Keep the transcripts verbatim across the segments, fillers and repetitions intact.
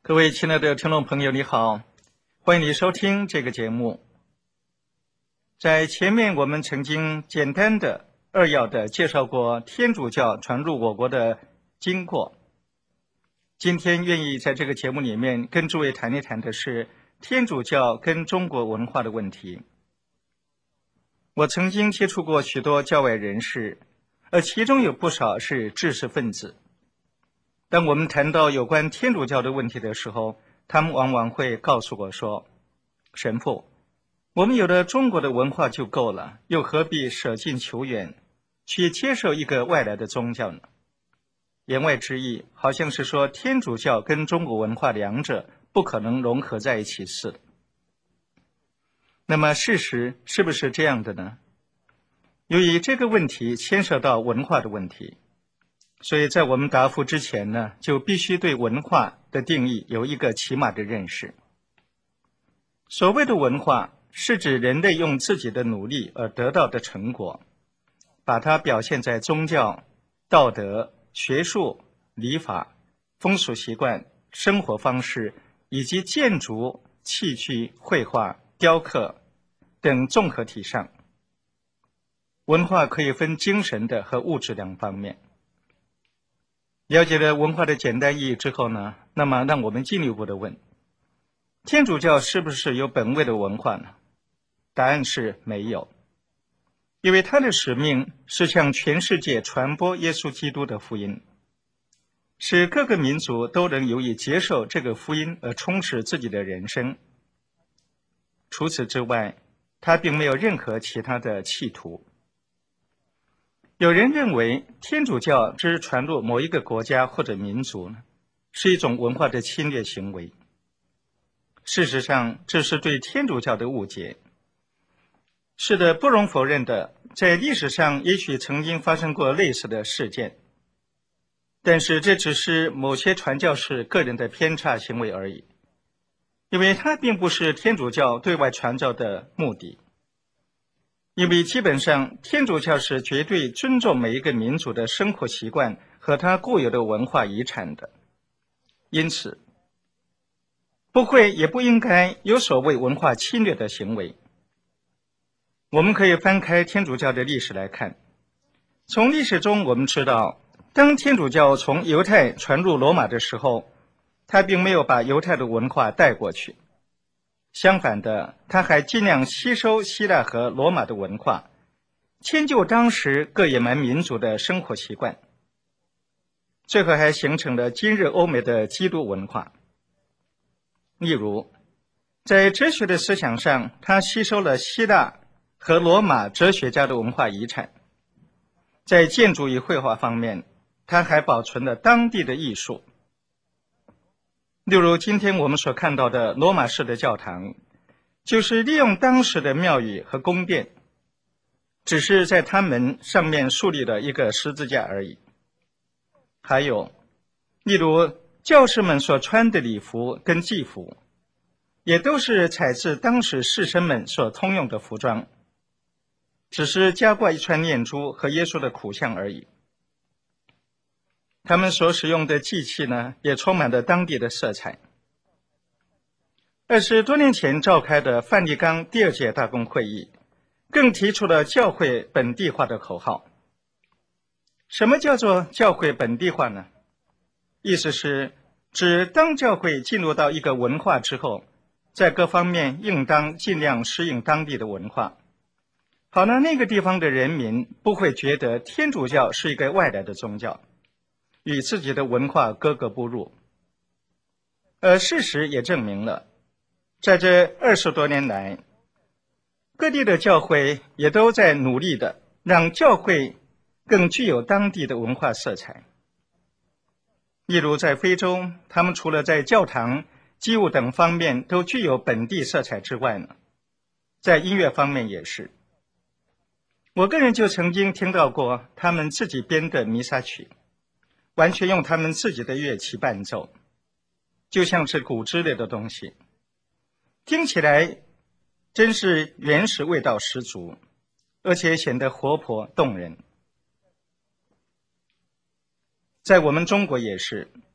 各位亲爱的听众朋友，你好，欢迎你收听这个节目。在前面我们曾经简单的扼要的介绍过天主教传入我国的经过。今天愿意在这个节目里面跟诸位谈一谈的是天主教跟中国文化的问题。我曾经接触过许多教外人士，而其中有不少是知识分子。当我们谈到有关天主教的问题的时候，他们往往会告诉我说，神父，我们有了中国的文化就够了，又何必舍近求远，去接受一个外来的宗教呢？言外之意，好像是说天主教跟中国文化两者不可能融合在一起似的。那么事实是不是这样的呢？由于这个问题牵涉到文化的问题，所以在我们答复之前呢，就必须对文化的定义有一个起码的认识。所谓的文化，是指人类用自己的努力而得到的成果，把它表现在宗教、道德、学术、礼法、风俗习惯、生活方式以及建筑、器具、绘画、雕刻等综合体上。文化可以分精神的和物质两方面。了解了文化的简单意义之后呢，那么让我们进一步的问，天主教是不是有本位的文化呢？答案是没有，因为它的使命是向全世界传播耶稣基督的福音，使各个民族都能由于接受这个福音而充实自己的人生。除此之外，它并没有任何其他的企图。有人认为天主教之传入某一个国家或者民族呢，是一种文化的侵略行为。事实上，这是对天主教的误解。是的，不容否认的，在历史上也许曾经发生过类似的事件，但是这只是某些传教士个人的偏差行为而已，因为它并不是天主教对外传教的目的。因为基本上天主教是绝对尊重每一个民族的生活习惯和它固有的文化遗产的，因此不会也不应该有所谓文化侵略的行为。我们可以翻开天主教的历史来看，从历史中我们知道，当天主教从犹太传入罗马的时候，他并没有把犹太的文化带过去，相反的，他还尽量吸收希腊和罗马的文化，迁就当时各野蛮民族的生活习惯，最后还形成了今日欧美的基督文化。例如，在哲学的思想上，他吸收了希腊和罗马哲学家的文化遗产；在建筑与绘画方面，他还保存了当地的艺术。例如今天我们所看到的罗马式的教堂，就是利用当时的庙宇和宫殿，只是在它们上面树立了一个十字架而已。还有例如教士们所穿的礼服跟祭服，也都是采自当时士绅们所通用的服装，只是加挂一串念珠和耶稣的苦像而已。他们所使用的祭器呢，也充满了当地的色彩。二十多年前召开的梵蒂冈第二届大公会议，更提出了教会本地化的口号。什么叫做教会本地化呢？意思是指当教会进入到一个文化之后，在各方面应当尽量适应当地的文化，好呢，那个地方的人民不会觉得天主教是一个外来的宗教，与自己的文化格格不入。而事实也证明了，在这二十多年来，各地的教会也都在努力的让教会更具有当地的文化色彩。例如在非洲，他们除了在教堂、祭物等方面都具有本地色彩之外呢，在音乐方面也是。我个人就曾经听到过他们自己编的弥撒曲，完全用他们自己的乐器伴奏，就像是鼓之类的东西，听起来真是原始味道十足，而且显得活泼动人。在我们中国也是，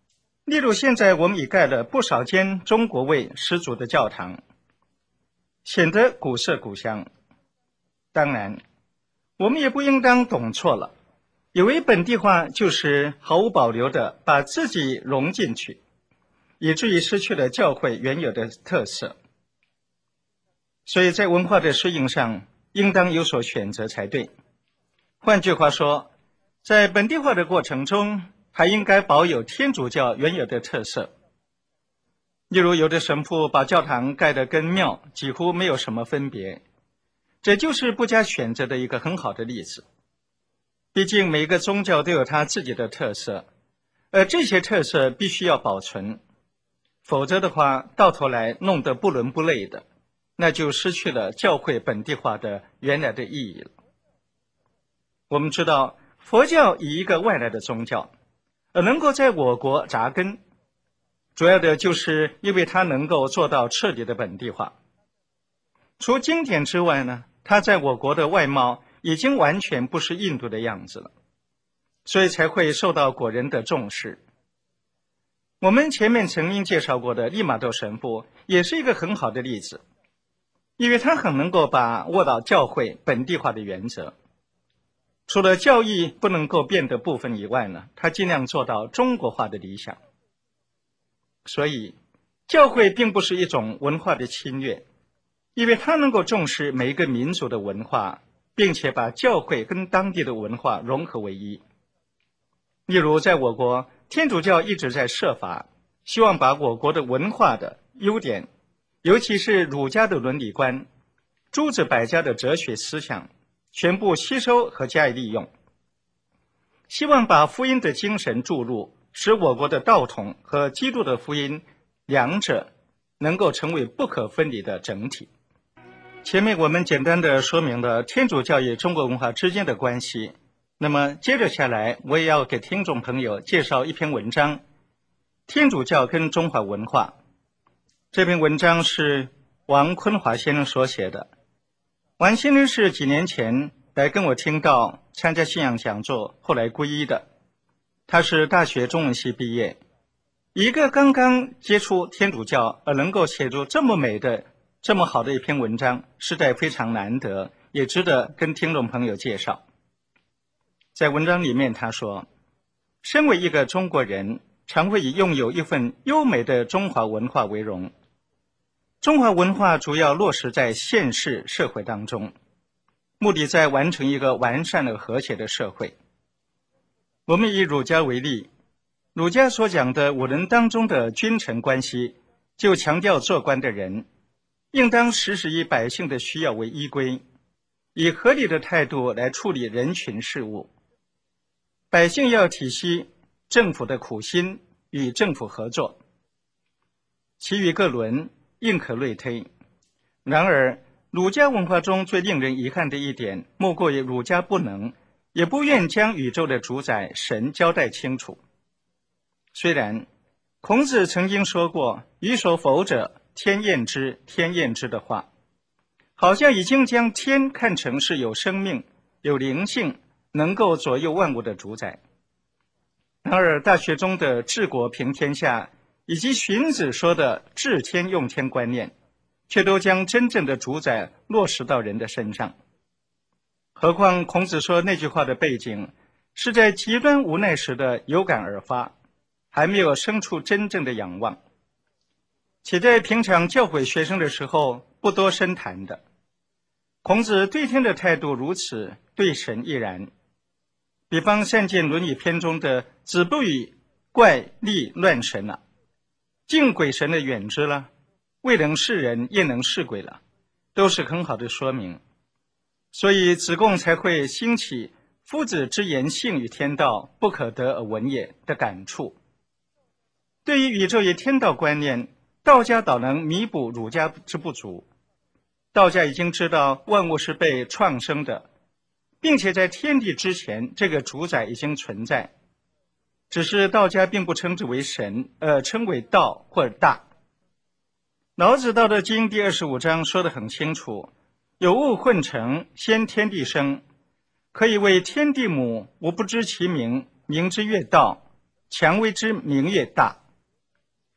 例如，现在我们已盖了不少间中国味十足的教堂，显得古色古香。当然，我们也不应当懂错了，以为本地化就是毫无保留地把自己融进去，以至于失去了教会原有的特色。所以在文化的适应上，应当有所选择才对。换句话说，在本地化的过程中，还应该保有天主教原有的特色。例如，有的神父把教堂盖得跟庙几乎没有什么分别，这就是不加选择的一个很好的例子。毕竟每个宗教都有它自己的特色，而这些特色必须要保存，否则的话，到头来弄得不伦不类的，那就失去了教会本地化的原来的意义了。我们知道，佛教以一个外来的宗教，而能够在我国扎根，主要的就是因为它能够做到彻底的本地化。除经典之外呢，它在我国的外貌已经完全不是印度的样子了，所以才会受到国人的重视。我们前面曾经介绍过的利玛窦神父也是一个很好的例子，因为他很能够把握到教会本地化的原则。除了教义不能够变的部分以外呢，他尽量做到中国化的理想。所以，教会并不是一种文化的侵略，因为它能够重视每一个民族的文化，并且把教会跟当地的文化融合为一。例如，在我国，天主教一直在设法，希望把我国的文化的优点，尤其是儒家的伦理观、诸子百家的哲学思想，全部吸收和加以利用，希望把福音的精神注入，使我国的道统和基督的福音两者能够成为不可分离的整体。前面我们简单的说明了天主教与中国文化之间的关系，那么接着下来，我也要给听众朋友介绍一篇文章，天主教跟中华文化。这篇文章是王坤华先生所写的。王先生是几年前来跟我听到参加信仰讲座，后来皈依的。他是大学中文系毕业，一个刚刚接触天主教而能够写出这么美的、这么好的一篇文章，实在非常难得，也值得跟听众朋友介绍。在文章里面他说，身为一个中国人，常会以拥有一份优美的中华文化为荣。中华文化主要落实在现世社会当中，目的在完成一个完善的和谐的社会。我们以儒家为例，儒家所讲的五伦当中的君臣关系，就强调做官的人应当时时以百姓的需要为依归，以合理的态度来处理人群事务。百姓要体恤政府的苦心，与政府合作。其余各伦应可类推。然而，儒家文化中最令人遗憾的一点，莫过于儒家不能，也不愿将宇宙的主宰神交代清楚。虽然孔子曾经说过“予所否者，天厌之，天厌之”的话，好像已经将天看成是有生命、有灵性，能够左右万物的主宰。然而，大学中的治国平天下以及荀子说的治天用天观念，却都将真正的主宰落实到人的身上。何况孔子说那句话的背景是在极端无奈时的有感而发，还没有生出真正的仰望，且在平常教诲学生的时候不多深谈的。孔子对天的态度如此，对神亦然。比方善见《论语》篇中的子不语怪力乱神了、啊，敬鬼神的远之了，未能视人也能视鬼了，都是很好的说明。所以子贡才会兴起夫子之言性与天道，不可得而闻也的感触。对于宇宙与天道观念，道家倒能弥补儒家之不足。道家已经知道万物是被创生的，并且在天地之前，这个主宰已经存在，只是道家并不称之为神，而称为道或者大。老子《道德经》第二十五章说得很清楚，有物混成，先天地生，可以谓天地母，吾不知其名，名之曰道，强为之名曰大。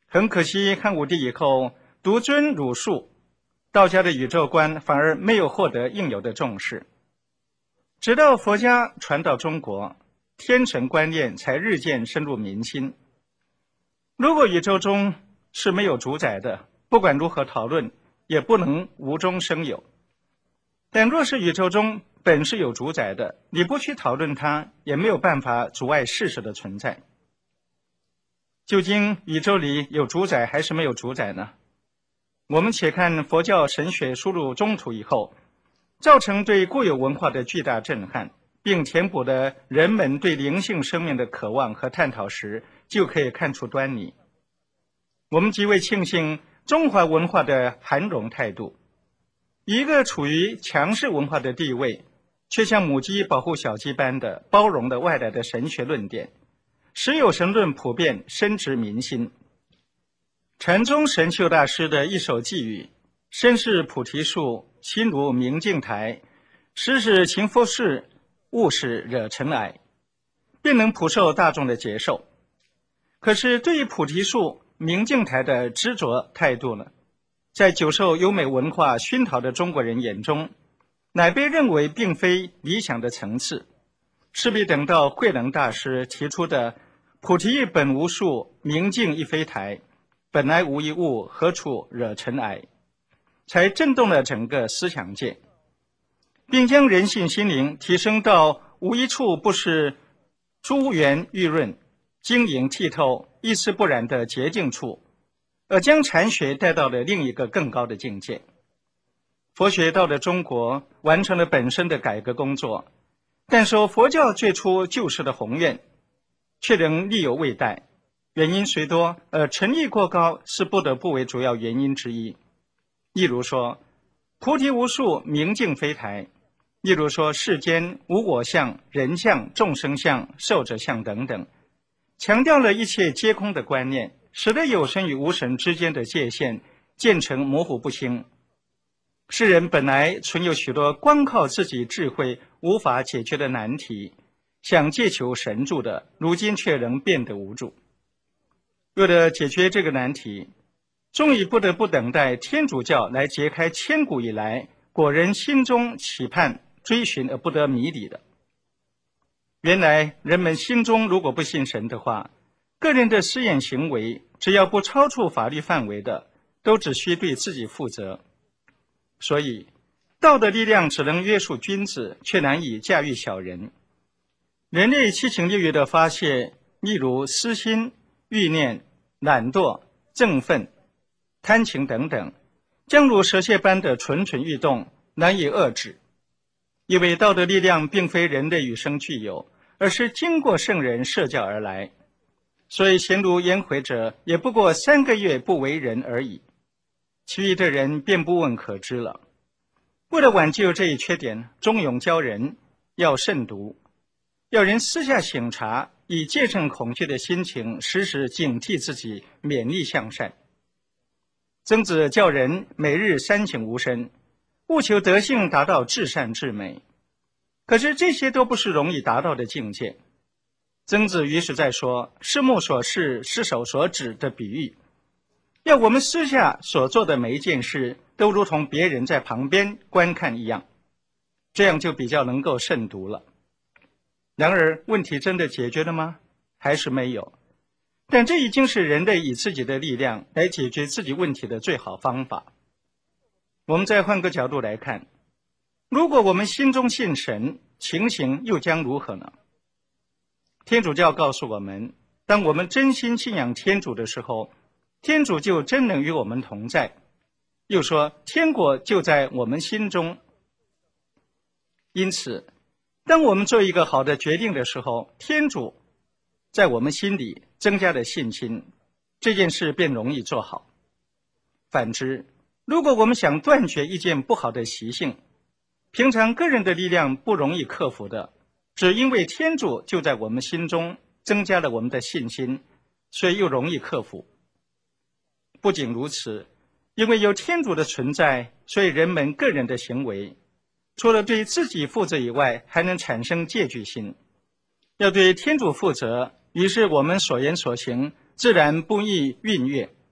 很可惜，汉武帝以后独尊儒术，道家的宇宙观反而没有获得应有的重视。直到佛家传到中国，天神观念才日渐深入民心。如果宇宙中是没有主宰的，不管如何讨论，也不能无中生有。但若是宇宙中本是有主宰的，你不去讨论它，也没有办法阻碍事实的存在。究竟宇宙里有主宰还是没有主宰呢？我们且看佛教神学输入中土以后，造成对固有文化的巨大震撼，并填补了人们对灵性生命的渴望和探讨时，就可以看出端倪。我们极为庆幸中华文化的涵容态度，一个处于强势文化的地位，却像母鸡保护小鸡般的包容了外来的神学论点，使有神论普遍深植民心。禅宗神秀大师的一首寄语：身是菩提树，心如明镜台，时是勤拂拭，勿使惹尘埃，便能普受大众的接受。可是对于菩提树、明镜台的执着态度呢，在久受优美文化熏陶的中国人眼中，乃被认为并非理想的层次，势必等到慧能大师提出的菩提本无树，明镜亦非台，本来无一物，何处惹尘埃，才震动了整个思想界，并将人性心灵提升到无一处不是珠圆玉润、晶莹剔透、一丝不染的洁净处，而将禅学带到了另一个更高的境界。佛学到了中国，完成了本身的改革工作，但受佛教最初救世的宏愿，却仍力有未逮。原因虽多，而诚意过高是不得不为主要原因之一。例如说，菩提无树，明镜非台；例如说，世间无我相、人相、众生相、寿者相等等，强调了一切皆空的观念，使得有神与无神之间的界限渐成模糊不清。世人本来存有许多光靠自己智慧无法解决的难题，想借求神助的，如今却仍变得无助。为了解决这个难题，终于不得不等待天主教来揭开千古以来国人心中期盼、追寻而不得谜底的。原来人们心中如果不信神的话，个人的私眼行为只要不超出法律范围的，都只需对自己负责。所以道德力量只能约束君子，却难以驾驭小人。人类七情六欲的发泄，例如私心、欲念、懒惰、憎愤、贪情等等，将如蛇蝎般的蠢蠢欲动，难以遏制。因为道德力量并非人类与生俱有，而是经过圣人设教而来，所以贤如颜回者也不过三个月不为人而已，其余的人便不问可知了。为了挽救这一缺点，忠勇教人要慎独，要人私下省察，以戒慎恐惧的心情时时警惕自己，勉励向善。曾子教人每日三省吾身，务求德性达到至善至美。可是这些都不是容易达到的境界。曾子于是在说视目所视，失手所指的比喻，要我们私下所做的每一件事都如同别人在旁边观看一样，这样就比较能够慎独了。然而问题真的解决了吗？还是没有。但这已经是人类以自己的力量来解决自己问题的最好方法。我们再换个角度来看，如果我们心中信神，情形又将如何呢？天主教告诉我们，当我们真心信仰天主的时候，天主就真能与我们同在。又说天国就在我们心中。因此当我们做一个好的决定的时候，天主在我们心里增加了信心，这件事便容易做好。反之，如果我们想断绝一件不好的习性，平常个人的力量不容易克服的，只因为天主就在我们心中增加了我们的信心，所以又容易克服。不仅如此，因为有天主的存在，所以人们个人的行为除了对自己负责以外，还能产生戒惧心。要对天主负责，于是我们所言所行自然不易逾越，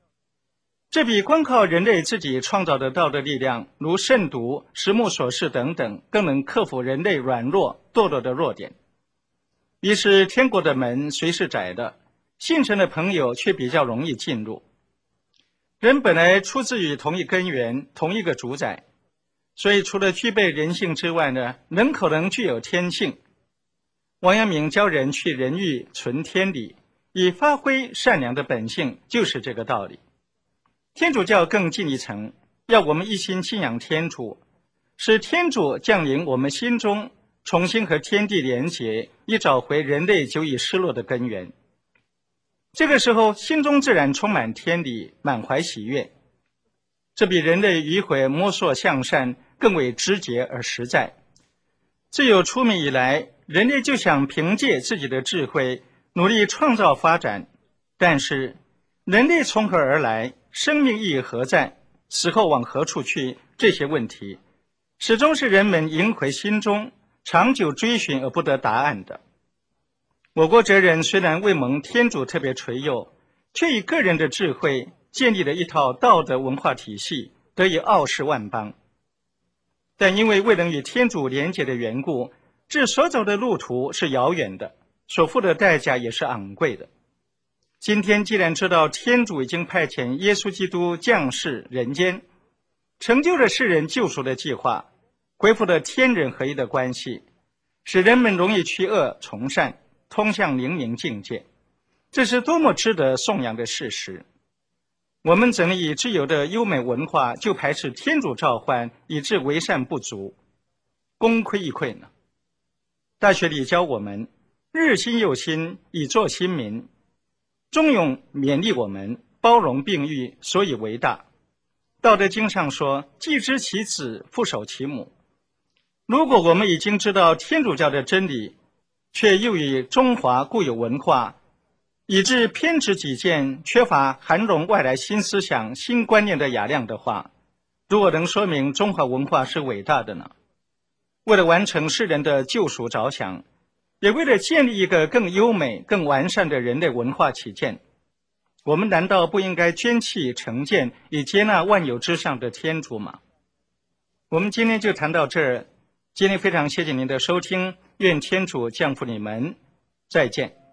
这比光靠人类自己创造的道德力量，如慎独、实木所示等等，更能克服人类软弱、堕落的弱点。于是天国的门虽是窄的，信神的朋友却比较容易进入。人本来出自于同一根源，同一个主宰，所以除了具备人性之外呢，人可能具有天性。王阳明教人去人欲，存天理，以发挥善良的本性，就是这个道理。天主教更进一层，要我们一心信仰天主，使天主降临我们心中，重新和天地连结，以找回人类久已失落的根源。这个时候，心中自然充满天理，满怀喜悦。这比人类迂回摸索向善更为直接而实在。自有出民以来，人类就想凭借自己的智慧努力创造发展，但是人类从何而来，生命意义何在，死后往何处去，这些问题始终是人们萦回心中，长久追寻而不得答案的。我国哲人虽然未蒙天主特别垂佑，却以个人的智慧建立了一套道德文化体系，得以傲视万邦。但因为未能与天主连结的缘故，这所走的路途是遥远的，所付的代价也是昂贵的。今天既然知道天主已经派遣耶稣基督降世人间，成就了世人救赎的计划，恢复了天人合一的关系，使人们容易去恶从善，通向灵明境界，这是多么值得颂扬的事实。我们怎能以自由的优美文化就排斥天主召唤，以致为善不足，功亏一篑呢？大学里教我们日新又新，以作新民，中勇勉励我们包容并育，所以为大。道德经上说，既知其子，复守其母。如果我们已经知道天主教的真理，却又以中华固有文化以致偏执己见，缺乏涵容外来新思想、新观念的雅量的话，如果能说明中华文化是伟大的呢？为了完成世人的救赎着想，也为了建立一个更优美、更完善的人类文化起见，我们难道不应该捐弃成见，以接纳万有之上的天主吗？我们今天就谈到这儿，今天非常谢谢您的收听，愿天主降福你们，再见。